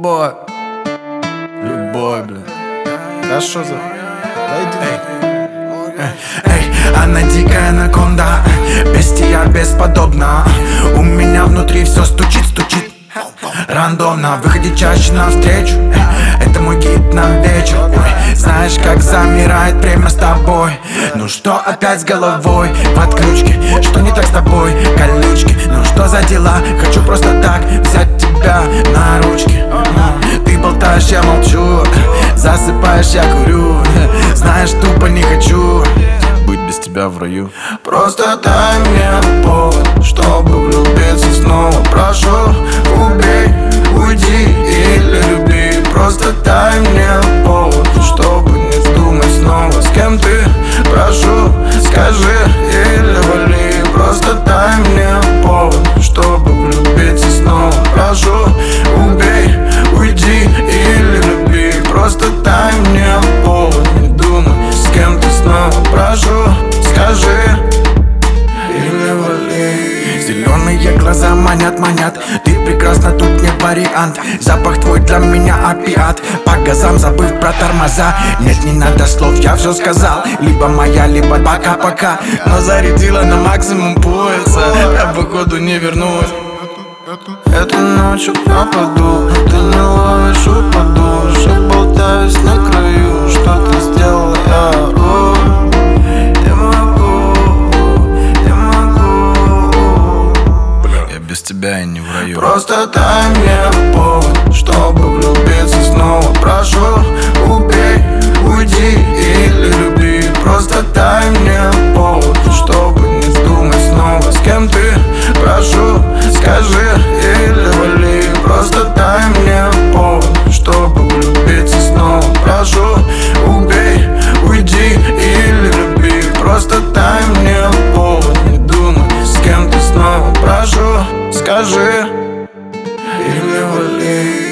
любовь. Любовь, блин. Да что за... Эй, она дикая анаконда, бестия бесподобна. У меня внутри все стучит рандомно. Выходи чаще навстречу, это мой гид на вечер. Ой, знаешь, как замирает время с тобой. Ну что опять с головой в отключке? Что не так с тобой, колючки? Ну что за дела? Хочу просто так взять тебя на ручки. Ты болтаешь, я молчу, засыпаешь, я курю. Знаешь, тупо не хочу быть без тебя в раю. Просто дай мне повод, чтобы влюбиться снова. Прошу, убей, уйди или люби. Просто дай мне повод, чтобы не вздумать снова. С кем ты? Прошу, скажи или вали. Просто дай мне повод, чтобы влюбиться снова. Прошу, убей, уйди или люби. Просто дай мне повод, не думай, с кем ты снова. Прошу, скажи или вали. Зеленые глаза манят, ты прекрасна, тут не вариант. Запах твой для меня опиат. По газам забыв про тормоза. Нет, не надо слов, я все сказал. Либо моя, либо пока-пока. Но зарядила на максимум пояса. Я походу не вернусь. Этой ночью пропаду, ты не ловишь, упаду. Я болтаюсь на краю, что ты сделала, я ору. Без тебя я не в раю. Просто дай мне повод, чтобы влюбиться снова. Прошу, убей, уйди или люби. Просто дай мне повод, чтобы не вздумать снова. С кем ты? Прошу, скажи или вали. Просто дай мне повод, чтобы влюбиться снова. Прошу, убей, уйди или люби. Просто дай мне повод, не думай, с кем ты снова. Прошу, скажи или вали.